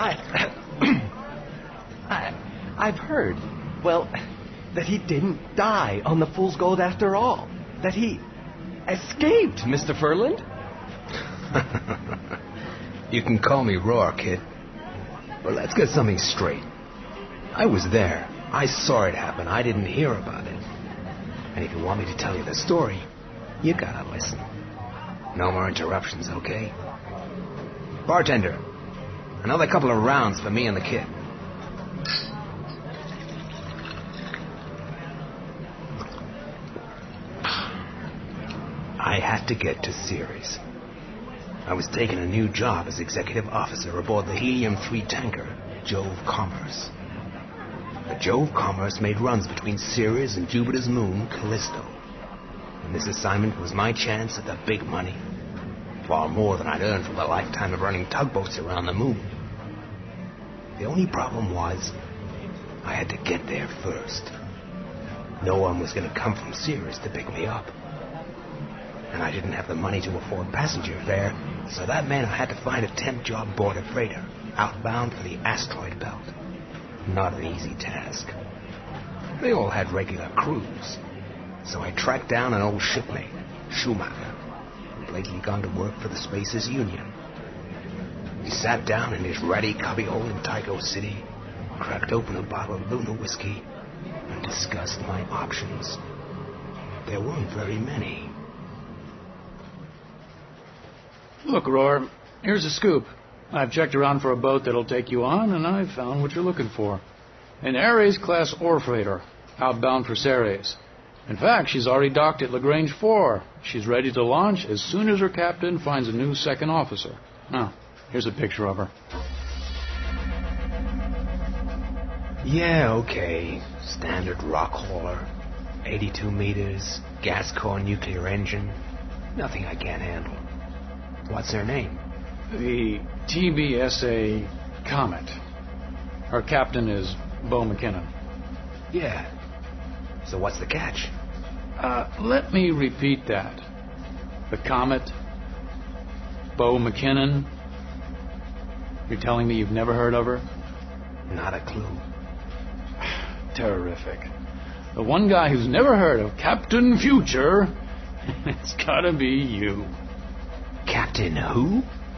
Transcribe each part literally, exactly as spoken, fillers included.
I... I... I've heard, well, that he didn't die on the Fool's Gold after all. That he escaped, Mister Furland. You can call me Roar, kid. But let's get something straight. I was there. I saw it happen. I didn't hear about it. And if you want me to tell you the story, you gotta listen. No more interruptions, okay? Bartender, another couple of rounds for me and the kid. I had to get to Ceres. I was taking a new job as executive officer aboard the Helium three tanker, Jove Commerce. The Jove Commerce made runs between Ceres and Jupiter's moon, Callisto. And this assignment was my chance at the big money. Far more than I'd earned from a lifetime of running tugboats around the moon. The only problem was, I had to get there first. No one was going to come from Ceres to pick me up. And I didn't have the money to afford passenger fare, so that meant I had to find a temp job aboard a freighter, outbound for the asteroid belt. Not an easy task. They all had regular crews, so I tracked down an old shipmate, Schumacher, who'd lately gone to work for the Spaces Union. We sat down in his ratty cubbyhole in Tycho City, cracked open a bottle of Luna whiskey, and discussed my options. There weren't very many. Look, Roar, here's a scoop. I've checked around for a boat that'll take you on, and I've found what you're looking for. An Ares-class ore freighter, outbound for Ceres. In fact, she's already docked at Lagrange four. She's ready to launch as soon as her captain finds a new second officer. Now, here's a picture of her. Yeah, okay. Standard rock hauler. eighty-two meters, gas core nuclear engine. Nothing I can't handle. What's her name? The T B S A Comet. Her captain is Bo McKinnon. Yeah. So what's the catch? Uh, let me repeat that. The Comet, Bo McKinnon. You're telling me you've never heard of her? Not a clue. Terrific. The one guy who's never heard of Captain Future, it's gotta be you. Captain who?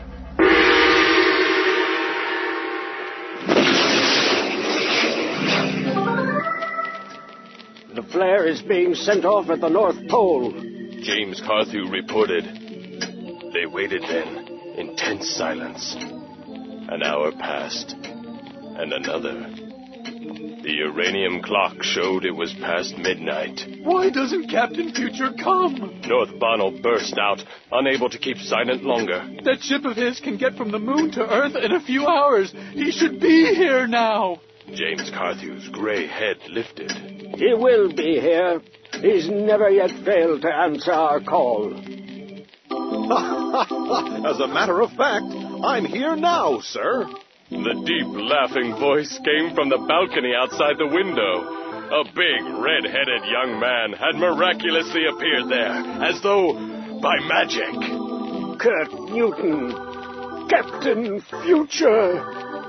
The flare is being sent off at the North Pole. James Carthew reported. They waited then, in tense silence. An hour passed, and another. The uranium clock showed it was past midnight. Why doesn't Captain Future come? North Bonnell burst out, unable to keep silent longer. That ship of his can get from the moon to Earth in a few hours. He should be here now. James Carthew's gray head lifted. He will be here. He's never yet failed to answer our call. As a matter of fact, I'm here now, sir. The deep, laughing voice came from the balcony outside the window. A big, red-headed young man had miraculously appeared there, as though by magic. Kurt Newton, Captain Future.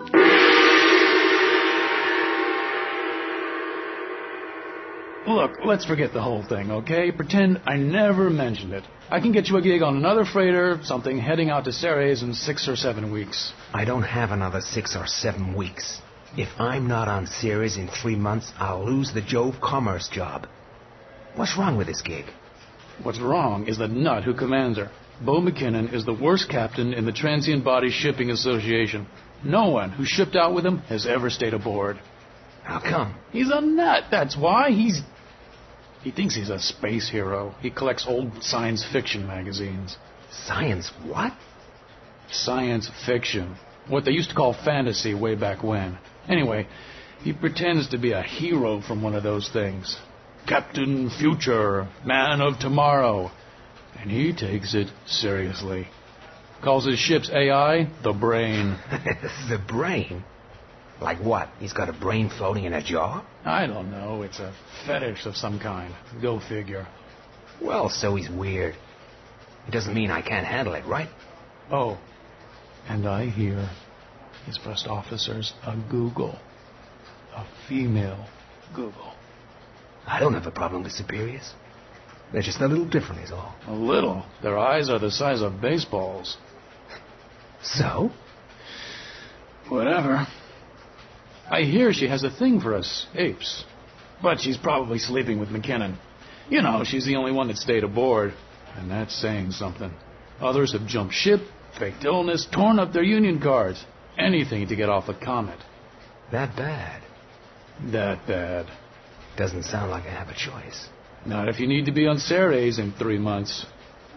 Look, let's forget the whole thing, okay? Pretend I never mentioned it. I can get you a gig on another freighter, something heading out to Ceres in six or seven weeks. I don't have another six or seven weeks. If I'm not on Ceres in three months, I'll lose the Jove Commerce job. What's wrong with this gig? What's wrong is the nut who commands her. Bo McKinnon is the worst captain in the Transient Body Shipping Association. No one who shipped out with him has ever stayed aboard. How come? He's a nut, that's why. He's... He thinks he's a space hero. He collects old science fiction magazines. Science what? Science fiction. What they used to call fantasy way back when. Anyway, he pretends to be a hero from one of those things. Captain Future, Man of Tomorrow. And he takes it seriously. Calls his ship's A I the Brain. The Brain? Like what? He's got a brain floating in a jar? I don't know. It's a fetish of some kind. Go figure. Well, so he's weird. It doesn't mean I can't handle it, right? Oh, and I hear His first officer's a Google. A female Google. I don't have a problem with superiors. They're just a little different is all. A little. Their eyes are the size of baseballs. So? Whatever. I hear she has a thing for us, apes. But she's probably sleeping with McKinnon. You know, she's the only one that stayed aboard. And that's saying something. Others have jumped ship, faked illness, torn up their union cards. Anything to get off a comet. That bad? That bad. Doesn't sound like I have a choice. Not if you need to be on Ceres in three months.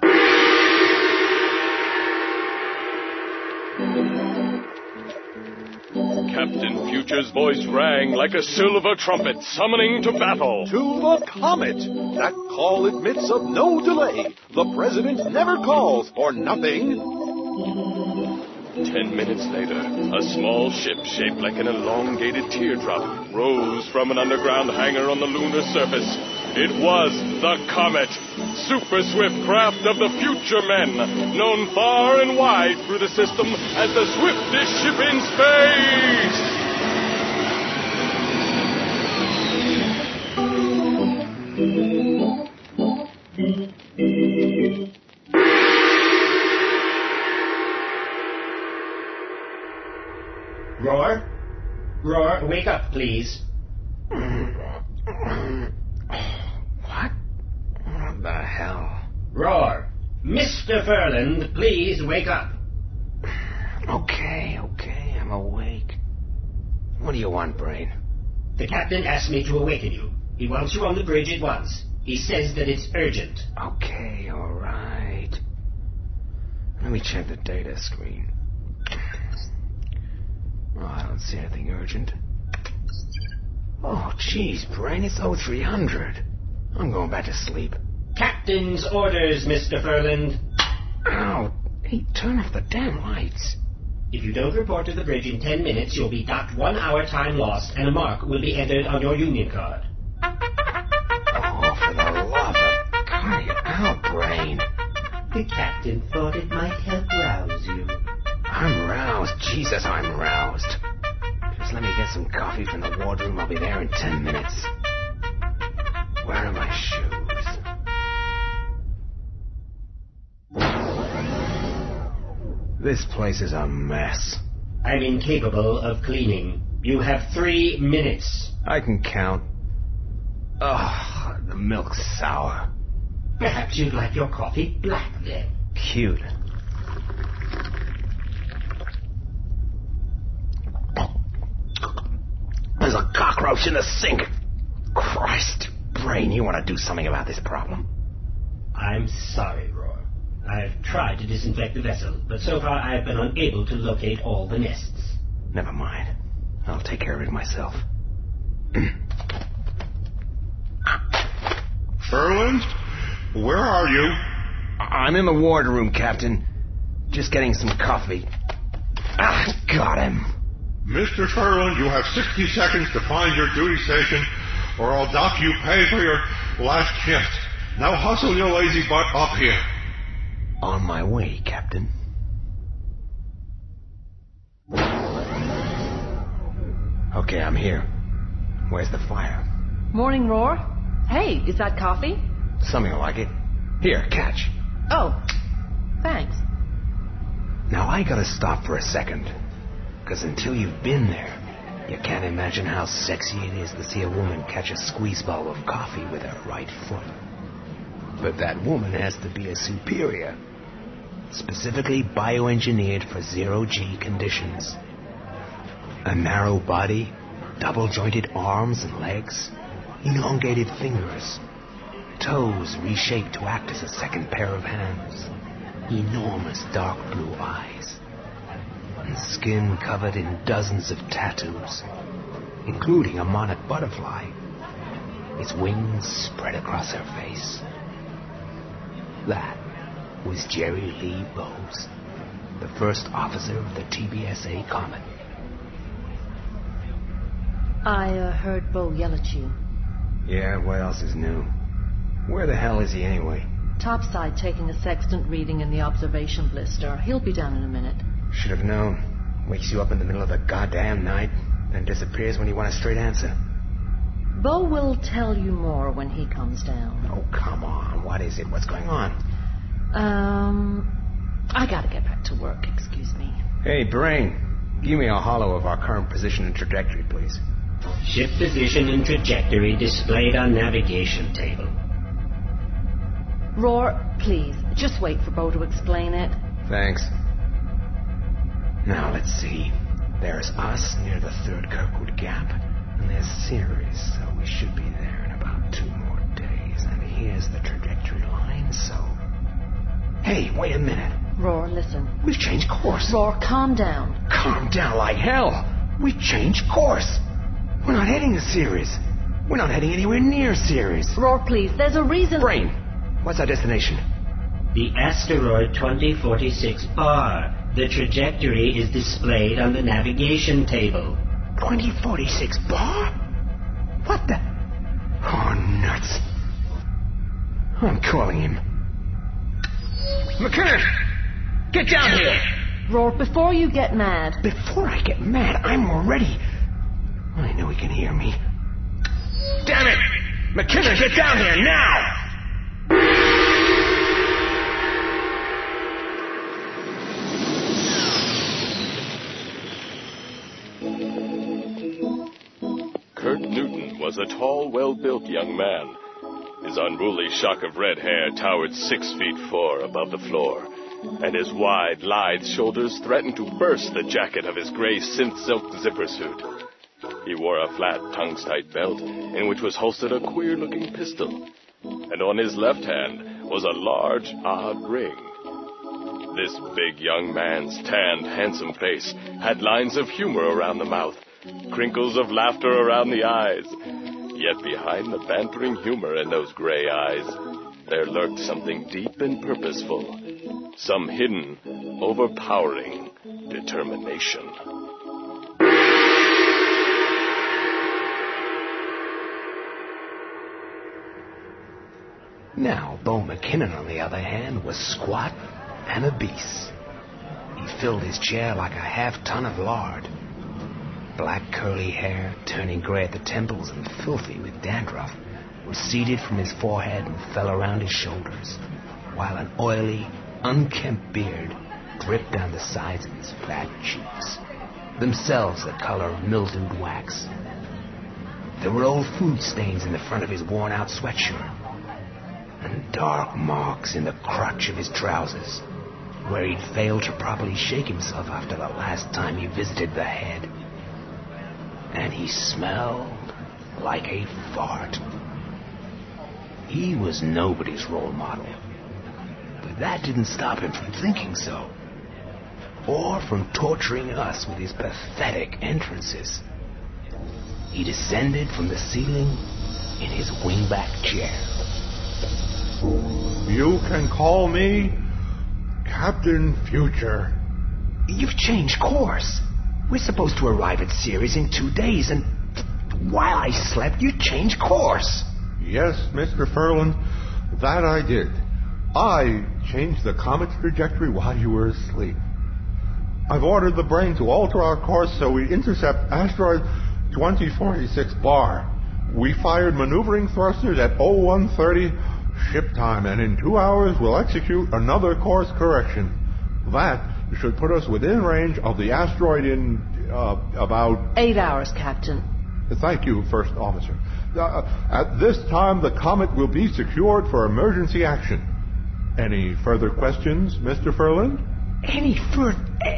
Captain Future's voice rang like a silver trumpet summoning to battle. To the comet! That call admits of no delay. The President never calls for nothing. Ten minutes later, a small ship shaped like an elongated teardrop rose from an underground hangar on the lunar surface. It was the Comet, super swift craft of the future men, known far and wide through the system as the swiftest ship in space. Roar? Roar, wake up, please. What? What the hell? Roar. Mister Furland, please wake up. Okay, okay, I'm awake. What do you want, Brain? The captain asked me to awaken you. He wants you on the bridge at once. He says that it's urgent. Okay, all right. Let me check the data screen. Oh, I don't see anything urgent. Oh, jeez, Brain, it's oh three hundred. I'm going back to sleep. Captain's orders, Mister Furland. Ow, hey, turn off the damn lights. If you don't report to the bridge in ten minutes, you'll be docked one hour time lost, and a mark will be entered on your union card. Oh, for the love of cut it out, Brain. The captain thought it might help rouse you. I'm roused. Jesus, I'm roused. Just let me get some coffee from the wardroom. I'll be there in ten minutes. Where are my shoes? This place is a mess. I'm incapable of cleaning. You have three minutes. I can count. Ugh, the milk's sour. Perhaps you'd like your coffee black then. Cute. There's a cockroach in the sink. Christ. Brain, you want to do something about this problem? I'm sorry, Roar. I've tried to disinfect the vessel, but so far I've been unable to locate all the nests. Never mind. I'll take care of it myself. Furland? Where are you? I'm in the wardroom, Captain. Just getting some coffee. Ah, got him. Mister Furland, you have sixty seconds to find your duty station, or I'll dock you pay for your last shift. Now hustle your lazy butt up here. On my way, Captain. Okay, I'm here. Where's the fire? Morning, Roar. Hey, is that coffee? Something like it. Here, catch. Oh, thanks. Now, I gotta stop for a second. Because until you've been there, you can't imagine how sexy it is to see a woman catch a squeeze ball of coffee with her right foot. But that woman has to be a superior. Specifically bioengineered for zero-G conditions. A narrow body, double-jointed arms and legs, elongated fingers, toes reshaped to act as a second pair of hands, enormous dark blue eyes, and skin covered in dozens of tattoos, including a monarch butterfly, its wings spread across her face. That was Jerry Lee Bowes, the first officer of the T B S A Comet. I uh, heard Bo yell at you. Yeah, what else is new? Where the hell is he anyway? Topside taking a sextant reading in the observation blister. He'll be down in a minute. Should have known. Wakes you up in the middle of the goddamn night, then disappears when you want a straight answer. Bo will tell you more when he comes down. Oh, come on. What is it? What's going on? Um, I gotta get back to work, excuse me. Hey, Brain. Give me a hollow of our current position and trajectory, please. Ship position and trajectory displayed on navigation table. Roar, please, just wait for Bo to explain it. Thanks. Now, let's see. There's us near the third Kirkwood Gap, and there's Ceres, so we should be there in about two more days. And here's the trajectory line, so... Hey, wait a minute. Roar, listen. We've changed course. Roar, calm down. Calm down like hell. We've changed course. We're not heading to Ceres. We're not heading anywhere near Ceres. Roar, please, there's a reason... Brain, what's our destination? The asteroid twenty forty-six bar. The trajectory is displayed on the navigation table. twenty forty-six bar? What the... Oh, nuts. I'm calling him. McKinnon! Get down here! Roar, before you get mad... Before I get mad, I'm already... I know he can hear me. Damn it! McKinnon, get down here, now! Kurt Newton was a tall, well-built young man. His unruly shock of red hair towered six feet four above the floor, and his wide, lithe shoulders threatened to burst the jacket of his gray synth-silk zipper suit. He wore a flat, tongue-tight belt in which was holstered a queer-looking pistol, and on his left hand was a large, odd ring. This big young man's tanned, handsome face had lines of humor around the mouth, crinkles of laughter around the eyes. Yet behind the bantering humor in those gray eyes, there lurked something deep and purposeful, some hidden, overpowering determination. Now, Bo McKinnon, on the other hand, was squat and obese. He filled his chair like a half-ton of lard. Black curly hair, turning gray at the temples and filthy with dandruff, receded from his forehead and fell around his shoulders, while an oily, unkempt beard dripped down the sides of his fat cheeks, themselves the color of mildewed wax. There were old food stains in the front of his worn-out sweatshirt, and dark marks in the crotch of his trousers, where he'd failed to properly shake himself after the last time he visited the head. And he smelled like a fart. He was nobody's role model, but that didn't stop him from thinking so, or from torturing us with his pathetic entrances. He descended from the ceiling in his wingback chair. You can call me Captain Future. You've changed course. We're supposed to arrive at Ceres in two days, and while I slept, you changed course. Yes, Mister Furlan, that I did. I changed the comet's trajectory while you were asleep. I've ordered the Brain to alter our course so we intercept asteroid twenty forty-six bar. We fired maneuvering thrusters at oh one thirty ship time, and in two hours we'll execute another course correction. That should put us within range of the asteroid in uh, about... Eight hours, Captain. Thank you, First Officer. Uh, at this time, the comet will be secured for emergency action. Any further questions, Mister Furlan? Any further...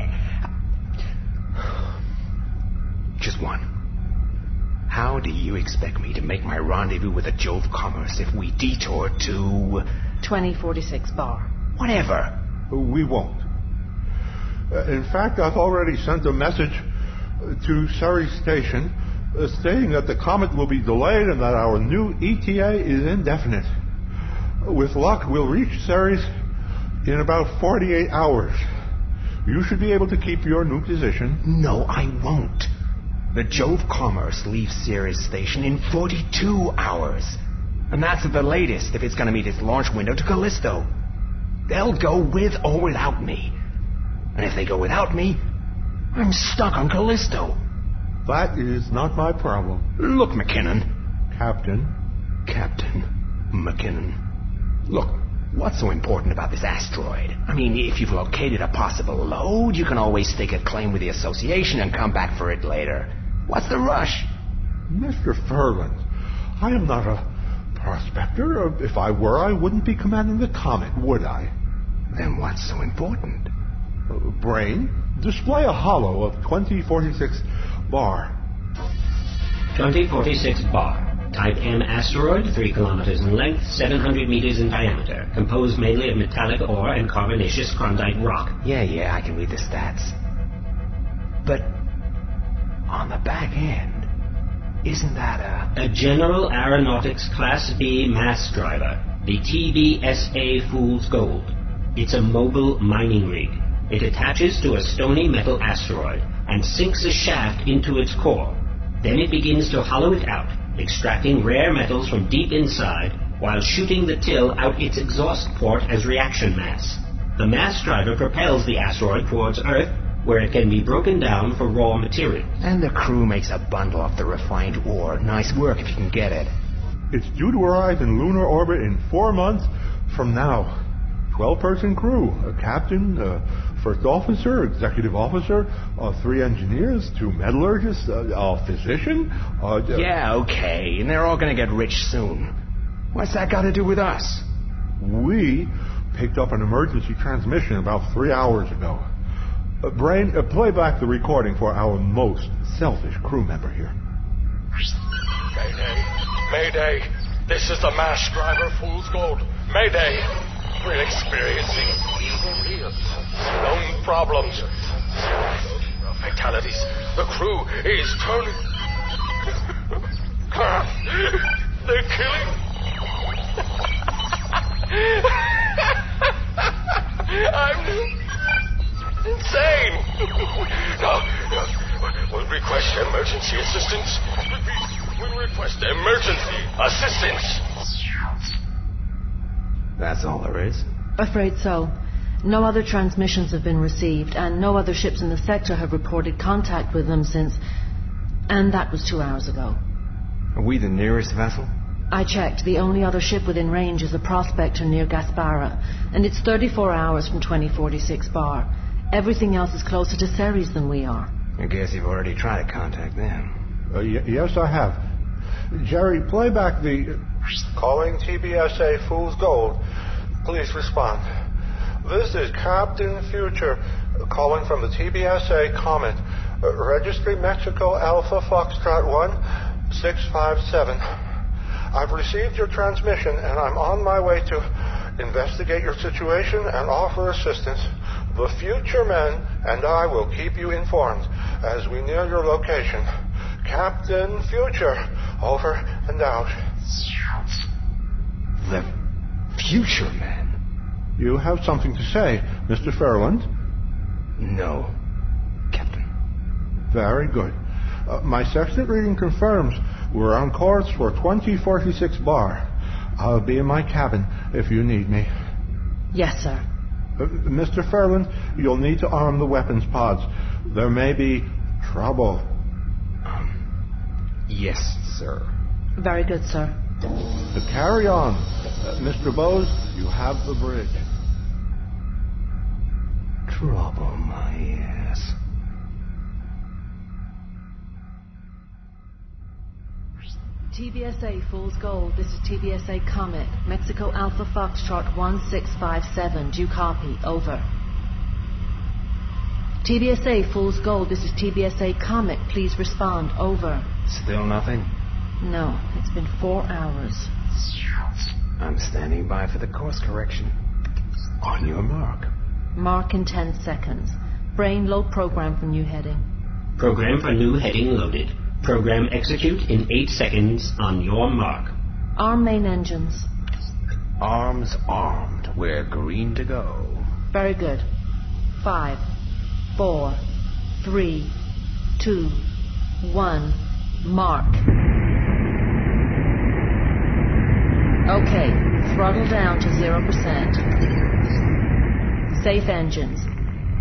Just one. How do you expect me to make my rendezvous with the Jove Commerce if we detour to... twenty forty-six bar. Whatever. We won't. Uh, in fact, I've already sent a message to Ceres Station uh, stating that the comet will be delayed and that our new E T A is indefinite. With luck, we'll reach Ceres in about forty-eight hours. You should be able to keep your new position. No, I won't. The Jove Commerce leaves Ceres Station in forty-two hours. And that's at the latest if it's going to meet its launch window to Callisto. They'll go with or without me. And if they go without me, I'm stuck on Callisto. That is not my problem. Look, McKinnon. Captain. Captain McKinnon. Look, what's so important about this asteroid? I mean, if you've located a possible load, you can always stake a claim with the association and come back for it later. What's the rush? Mister Ferland, I am not a prospector. If I were, I wouldn't be commanding the Comet, would I? Then what's so important? Uh, brain, display a hollow of twenty forty-six bar. twenty forty-six bar. Type M asteroid, three kilometers in length, seven hundred meters in diameter. Composed mainly of metallic ore and carbonaceous Klondike rock. Yeah, yeah, I can read the stats. But on the back end, isn't that a... A General Aeronautics Class B mass driver, the T B S A Fool's Gold. It's a mobile mining rig. It attaches to a stony metal asteroid and sinks a shaft into its core. Then it begins to hollow it out, extracting rare metals from deep inside while shooting the till out its exhaust port as reaction mass. The mass driver propels the asteroid towards Earth, where it can be broken down for raw materials. And the crew makes a bundle off the refined ore. Nice work if you can get it. It's due to arrive in lunar orbit in four months from now. twelve-person crew, a captain, a first officer, executive officer, uh, three engineers, two metallurgists, uh, a physician. Uh, yeah, okay, and they're all going to get rich soon. What's that got to do with us? We picked up an emergency transmission about three hours ago. Uh, Brain, uh, play back the recording for our most selfish crew member here. Mayday! Mayday! This is the mass driver Fool's Gold. Mayday! We're experiencing real, known problems. Fatalities. The crew is turning. They're killing. I'm insane. No, no. We'll request emergency assistance. We'll request emergency assistance. That's all there is? Afraid so. No other transmissions have been received, and no other ships in the sector have reported contact with them since... And that was two hours ago. Are we the nearest vessel? I checked. The only other ship within range is a prospector near Gaspara, and it's thirty-four hours from twenty forty-six bar. Everything else is closer to Ceres than we are. I guess you've already tried to contact them. Uh, y- yes, I have. Jerry, play back the... Calling T B S A Fool's Gold. Please respond. This is Captain Future, calling from the T B S A Comet. Uh, registry Mexico Alpha Foxtrot one six five seven. I've received your transmission and I'm on my way to investigate your situation and offer assistance. The Future Men and I will keep you informed as we near your location. Captain Future, over and out. The Future Men? You have something to say, Mister Ferland? No, Captain. Very good. Uh, my sextant reading confirms we're on course for twenty forty-six bar. I'll be in my cabin if you need me. Yes, sir. Uh, Mister Ferland, you'll need to arm the weapons pods. There may be trouble. Um, yes, sir. Very good, sir. To carry on. Uh, Mister Bose, you have the bridge. Trouble, my ass. T B S A Fool's Gold, this is T B S A Comet. Mexico Alpha Foxtrot one six five seven. Do you copy? Over. T B S A Fool's Gold, this is T B S A Comet. Please respond. Over. Still nothing? No, it's been four hours. I'm standing by for the course correction. On your mark. Mark in ten seconds. Brain load program for new heading. Program for new heading loaded. Program execute in eight seconds on your mark. Arm main engines. Arms armed. We're green to go. Very good. Five, four, three, two, one, mark. Okay, throttle down to zero percent. Safe engines.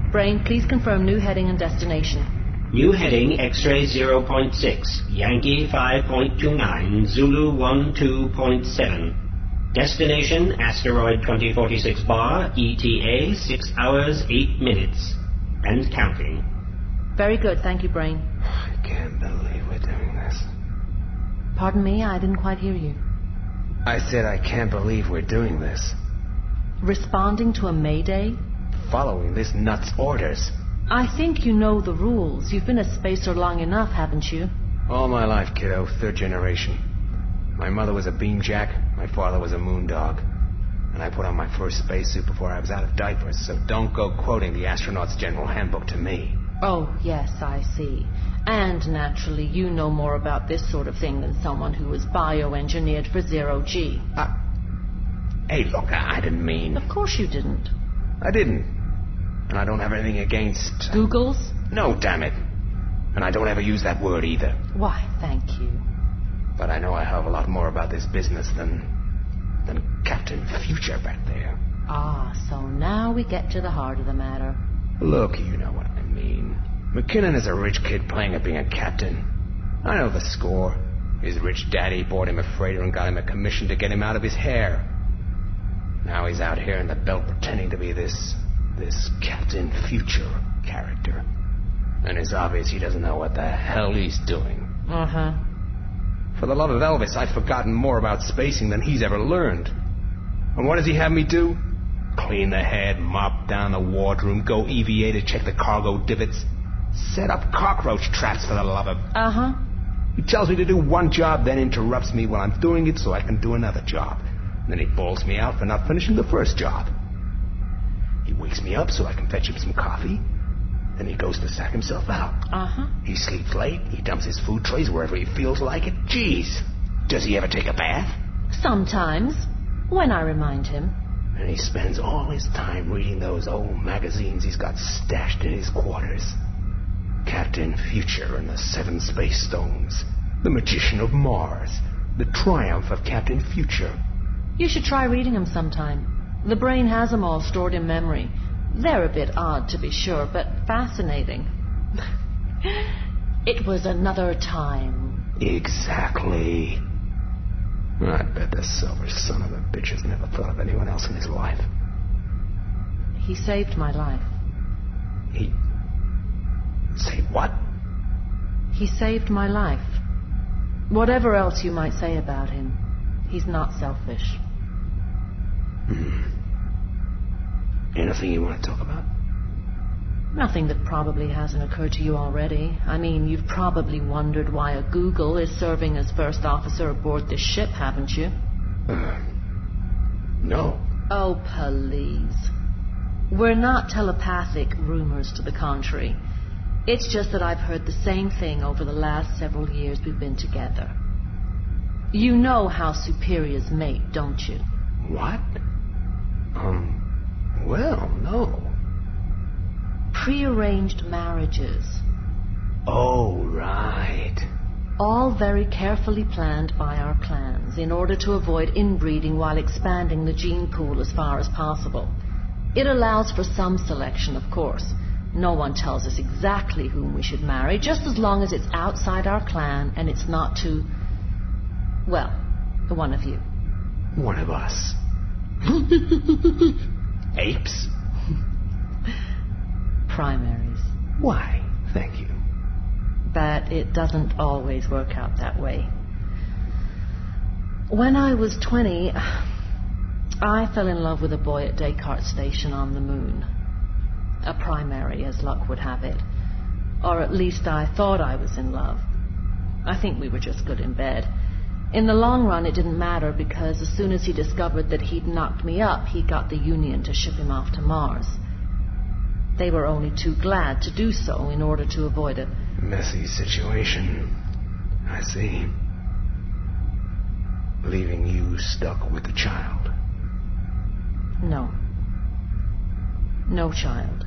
Brain, please confirm new heading and destination. New heading X-ray zero point six, Yankee five point two nine, Zulu one two point seven. Destination Asteroid twenty forty-six bar, E T A six hours eight minutes. And counting. Very good, thank you, Brain. I can't believe we're doing this. Pardon me, I didn't quite hear you. I said I can't believe we're doing this. Responding to a mayday? Following this nut's orders. I think you know the rules. You've been a spacer long enough, haven't you? All my life, kiddo. Third generation. My mother was a beamjack. My father was a moondog. And I put on my first spacesuit before I was out of diapers, so don't go quoting the astronaut's general handbook to me. Oh, yes, I see. And naturally, you know more about this sort of thing than someone who was bioengineered for zero G. Uh, hey, look, I, I didn't mean... Of course you didn't. I didn't. And I don't have anything against... Googles? No, damn it. And I don't ever use that word either. Why, thank you. But I know a hell of a lot more about this business than... than Captain Future back there. Ah, so now we get to the heart of the matter. Look, you know what I mean. McKinnon is a rich kid playing at being a captain. I know the score. His rich daddy bought him a freighter and got him a commission to get him out of his hair. Now he's out here in the belt pretending to be this... this Captain Future character. And it's obvious he doesn't know what the hell he's doing. Uh-huh. For the love of Elvis, I've forgotten more about spacing than he's ever learned. And what does he have me do? Clean the head, mop down the wardroom, go E V A to check the cargo divots. Set up cockroach traps, for the love of... Uh-huh. He tells me to do one job, then interrupts me while I'm doing it so I can do another job. And then he bawls me out for not finishing the first job. He wakes me up so I can fetch him some coffee. Then he goes to sack himself out. Uh-huh. He sleeps late. He dumps his food trays wherever he feels like it. Jeez. Does he ever take a bath? Sometimes. When I remind him. And he spends all his time reading those old magazines he's got stashed in his quarters. Captain Future and the Seven Space Stones. The Magician of Mars. The Triumph of Captain Future. You should try reading them sometime. The brain has them all stored in memory. They're a bit odd, to be sure, but fascinating. It was another time. Exactly. I bet the silver son of a bitch has never thought of anyone else in his life. He saved my life. He... Say what? He saved my life. Whatever else you might say about him, he's not selfish. Hmm. Anything you want to talk about? Nothing that probably hasn't occurred to you already. I mean, you've probably wondered why a Google is serving as first officer aboard this ship, haven't you? Uh, no. Oh, please. We're not telepathic rumors to the contrary. It's just that I've heard the same thing over the last several years we've been together. You know how superiors mate, don't you? What? Um, well, no. Prearranged marriages. Oh, right. All very carefully planned by our clans in order to avoid inbreeding while expanding the gene pool as far as possible. It allows for some selection, of course. No one tells us exactly whom we should marry, just as long as it's outside our clan and it's not too... well, one of you. One of us. Apes? Primaries. Why, thank you. But it doesn't always work out that way. When I was twenty, I fell in love with a boy at Descartes Station on the moon. A primary, as luck would have it. Or at least I thought I was in love. I think we were just good in bed. In the long run, it didn't matter because as soon as he discovered that he'd knocked me up, he got the Union to ship him off to Mars. They were only too glad to do so in order to avoid a... messy situation. I see. Leaving you stuck with the child. No. No child.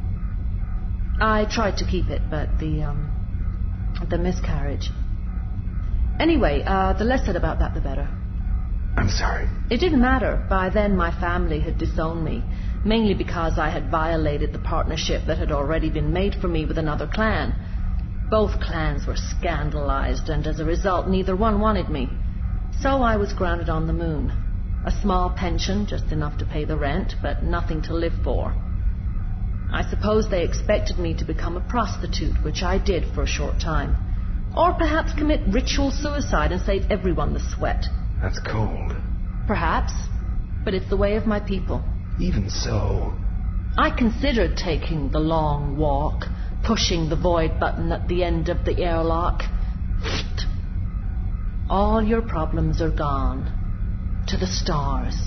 I tried to keep it, but the, um... the miscarriage... Anyway, uh, the less said about that, the better. I'm sorry. It didn't matter. By then, my family had disowned me. mainly because I had violated the partnership that had already been made for me with another clan. Both clans were scandalized, and as a result, neither one wanted me. So I was grounded on the moon. A small pension, just enough to pay the rent, but nothing to live for. I suppose they expected me to become a prostitute, which I did for a short time. Or perhaps commit ritual suicide and save everyone the sweat. That's cold. Perhaps, but it's the way of my people. Even so... I considered taking the long walk, pushing the void button at the end of the airlock. All your problems are gone. To the stars.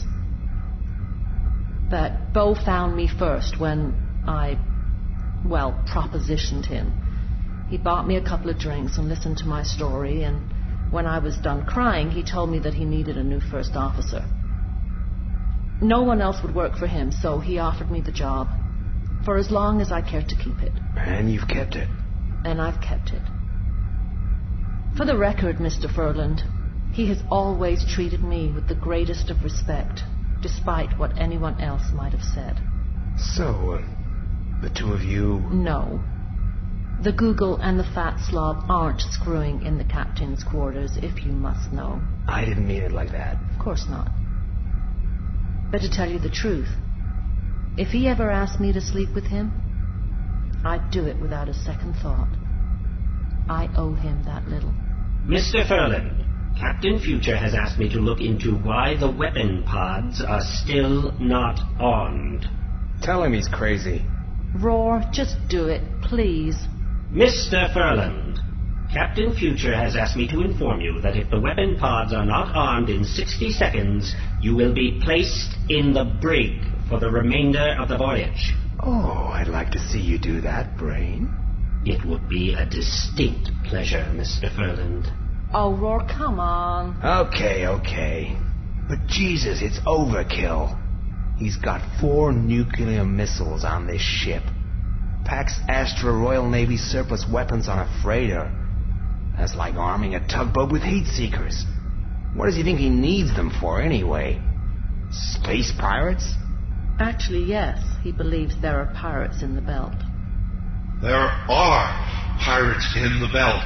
But Bo found me first when I, well, propositioned him. He bought me a couple of drinks and listened to my story, and when I was done crying, he told me that he needed a new first officer. No one else would work for him, so he offered me the job, for as long as I cared to keep it. And you've kept it. And I've kept it. For the record, Mister Furland, he has always treated me with the greatest of respect, despite what anyone else might have said. So, uh, the two of you... No. The Google and the Fat Slob aren't screwing in the captain's quarters, if you must know. I didn't mean it like that. Of course not. But to tell you the truth, if he ever asked me to sleep with him, I'd do it without a second thought. I owe him that little. Mister Furland, Captain Future has asked me to look into why the weapon pods are still not armed. Tell him he's crazy. Roar, just do it, please. Mister Furland, Captain Future has asked me to inform you that if the weapon pods are not armed in sixty seconds, you will be placed in the brig for the remainder of the voyage. Oh, I'd like to see you do that, Brain. It would be a distinct pleasure, Mister Furland. Oh, Roar, come on. Okay, okay. But Jesus, it's overkill. He's got four nuclear missiles on this ship. Packs Astra Royal Navy surplus weapons on a freighter. That's like arming a tugboat with heat seekers. What does he think he needs them for, anyway? Space pirates? Actually, yes. He believes there are pirates in the belt. There are pirates in the belt.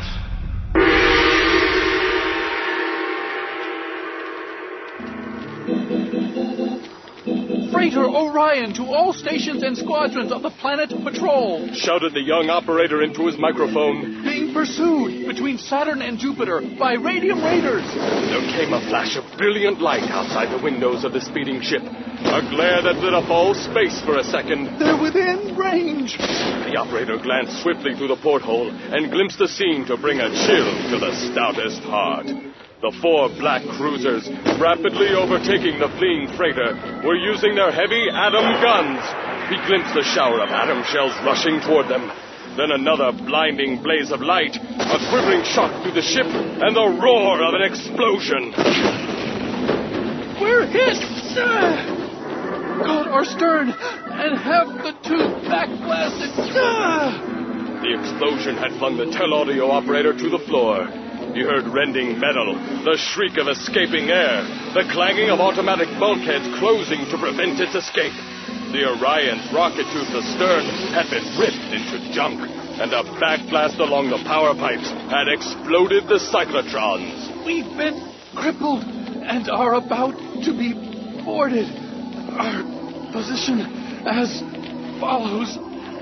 Freighter Orion to all stations and squadrons of the Planet Patrol! Shouted the young operator into his microphone. Being pursued between Saturn and Jupiter by Radium Raiders! There came a flash of brilliant light outside the windows of the speeding ship. A glare that lit up all space for a second. They're within range! The operator glanced swiftly through the porthole and glimpsed the scene to bring a chill to the stoutest heart. The four black cruisers, rapidly overtaking the fleeing freighter, were using their heavy atom guns. He glimpsed a shower of atom shells rushing toward them. Then another blinding blaze of light, a quivering shock through the ship, and the roar of an explosion. We're hit! Uh, caught our stern, and have the tube backblasted. Uh. The explosion had flung the telaudio operator to the floor. He heard rending metal, the shriek of escaping air, the clanging of automatic bulkheads closing to prevent its escape. The Orion's rocket tube astern had been ripped into junk, and a backblast along the power pipes had exploded the cyclotrons. We've been crippled and are about to be boarded. Our position as follows.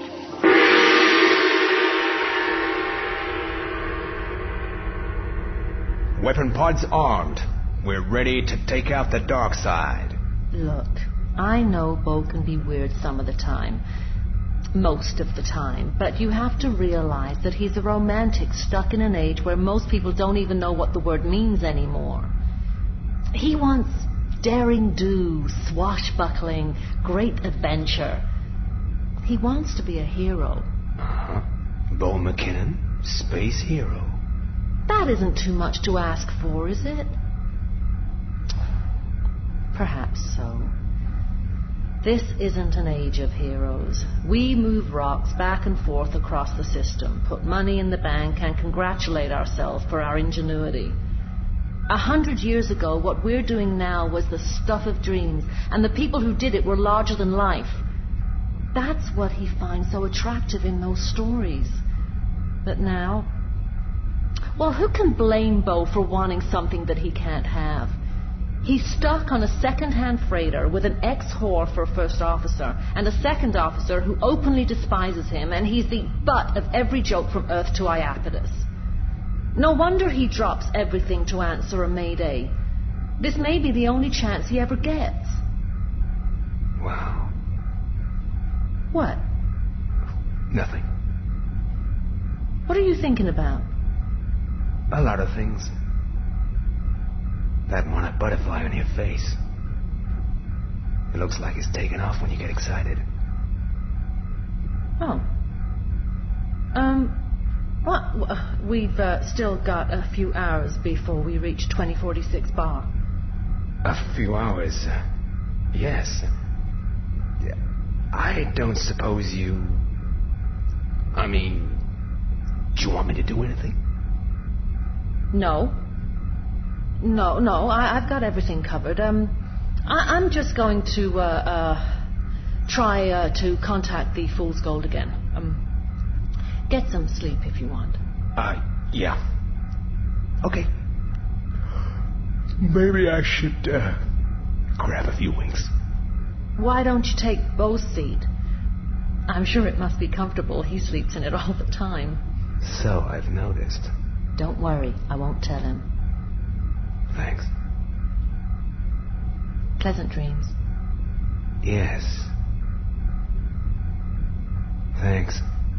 Weapon pods armed. We're ready to take out the dark side. Look, I know Bo can be weird some of the time. Most of the time. But you have to realize that he's a romantic stuck in an age where most people don't even know what the word means anymore. He wants daring do, swashbuckling, great adventure. He wants to be a hero. Uh-huh. Bo McKinnon, space hero. That isn't too much to ask for, is it? Perhaps so. This isn't an age of heroes. We move rocks back and forth across the system, put money in the bank, and congratulate ourselves for our ingenuity. A hundred years ago, what we're doing now was the stuff of dreams, and the people who did it were larger than life. That's what he finds so attractive in those stories. But now... Well, who can blame Bo for wanting something that he can't have? He's stuck on a second-hand freighter with an ex-whore for a first officer, and a second officer who openly despises him, and he's the butt of every joke from Earth to Iapetus. No wonder he drops everything to answer a mayday. This may be the only chance he ever gets. Wow. What? Nothing. What are you thinking about? A lot of things. That monarch butterfly on your face. It looks like it's taken off when you get excited. Oh. Um... Well, we've uh, still got a few hours before we reach twenty forty-six bar. A few hours? Uh, yes. I don't suppose you... I mean... Do you want me to do anything? No. No, no, I, I've got everything covered. Um, I, I'm just going to uh, uh, try uh, to contact the Fool's Gold again. Um... Get some sleep if you want. Uh, yeah. Okay. Maybe I should, uh, grab a few wings. Why don't you take Bo's seat? I'm sure it must be comfortable. He sleeps in it all the time. So I've noticed. Don't worry. I won't tell him. Thanks. Pleasant dreams. Yes. Thanks.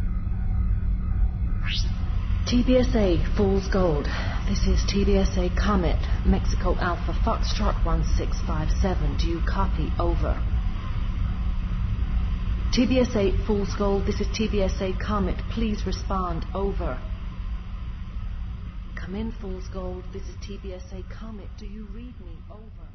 T B S A, Fool's Gold. This is T B S A Comet, Mexico Alpha, Foxtrot one six five seven. Do you copy? Over. T B S A, Fool's Gold. This is T B S A Comet. Please respond. Over. Come in, Fool's Gold. This is T B S A Comet. Do you read me? Over.